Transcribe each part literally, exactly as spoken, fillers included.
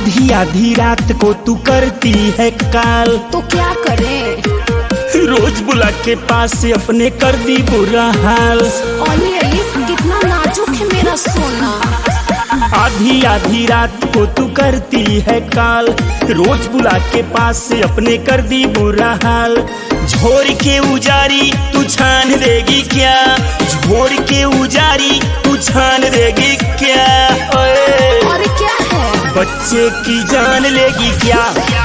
आधी आधी रात को तू करती है काल, तो क्या करें? रोज बुला के पास से अपने कर दी बुरा हाल। ओली अली कितना नाजुक है मेरा सोना। आधी आधी रात को तू करती है काल, रोज बुला के पास से अपने कर दी बुरा हाल। झोर के उजारी तू छान देगी क्या, झोर के उजारी तू छान देगी क्या? अरे क्या है? बच्चे की जान लेगी क्या,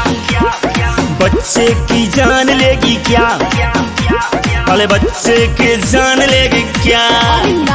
बच्चे की जान लेगी क्या, अरे बच्चे की जान लेगी क्या? अरे ना।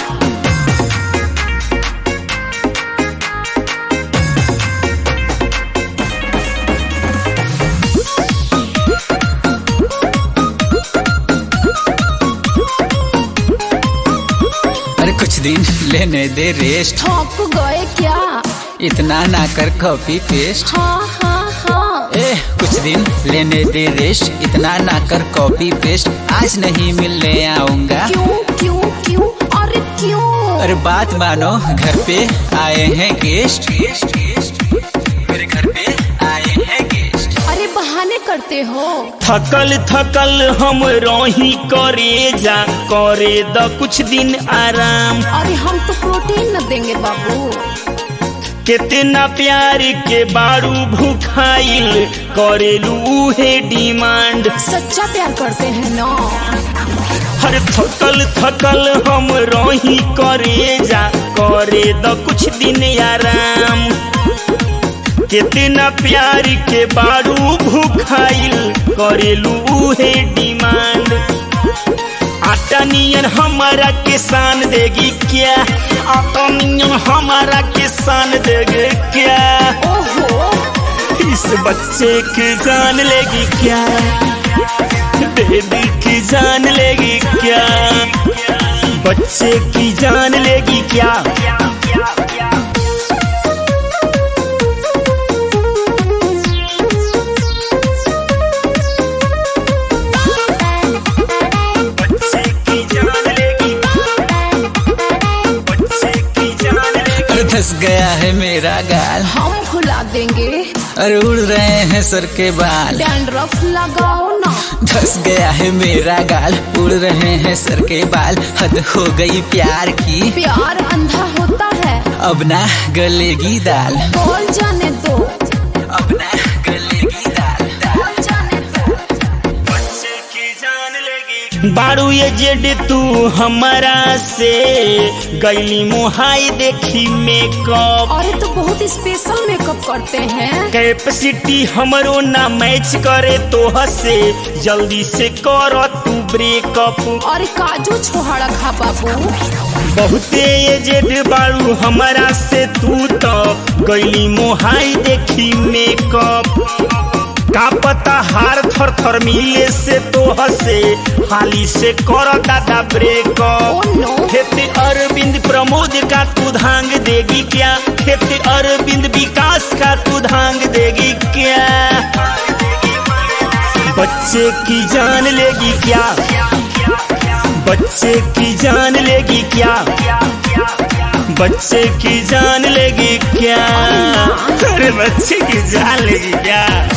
अरे कुछ दिन लेने दे रेस्ट, थक गए क्या? इतना ना कर कॉपी पेस्ट। हाँ हाँ हाँ। ए कुछ दिन लेने दे रेस्ट, इतना ना कर कॉपी पेस्ट। आज नहीं मिलने आऊंगा। क्यों क्यों क्यों? अरे क्यों? अरे बात मानो, घर पे आए हैं गेस्ट, मेरे घर पे आए हैं गेस्ट। अरे बहाने करते हो। थकल थकल हम रोही करे जा, करे द कुछ दिन आराम। अरे हम तो प्रोटीन न देंगे बाबू। कितना प्यार के बारू भूखाइल, करेलू उहे डिमांड। सच्चा प्यार करते हैं ना। हर थकल थकल हम रोही करे जा, करे द कुछ दिन आराम। कितना प्यार के बारू भूखाइल, करेलू उहे डिमांड। आटा नियन हमारा किसान देगी क्या, आटा नियन हमारा किसान देगी क्या? ओहो। इस बच्चे की जान लेगी क्या, बेबी की जान लेगी क्या, बच्चे की जान लेगी क्या? धस गया है मेरा गाल, हम भुला देंगे। अरे उड़ रहे हैं सर के बाल, डैंड्रफ लगाओ ना। धस गया है मेरा गाल, उड़ रहे हैं सर के बाल। हद हो गई प्यार की, प्यार अंधा होता है। अब ना गलेगी दाल, बोल जाने दो। अब ना गलेगी दाल, बोल जाने दो। बच्चे की जान लेगी। बारू ये जेड तू हमारा से गैली मुहाई देखी मेकअप। अरे तो बहुत स्पेशल मेकअप करते हैं। कैपेसिटी हमरो ना मैच करे तो हसे, जल्दी से कर तू ब्रेकअप। अरे काजू छोहाड़ा खा बाबू। बहुते ये जेड बारू हमारा से, तू तो गैली मुहाई देखी मेकअप। का पता हार थर थर मिले से तो हसे, हाली से कर दादा ब्रेकअप। Oh no। खेते अरविंद प्रमोद का तू धांग देगी क्या, खेते अरविंद विकास का तू धांग देगी क्या? बच्चे की जान लेगी क्या, बच्चे की जान लेगी क्या, बच्चे की जान लेगी क्या? अरे बच्चे की जान लेगी क्या?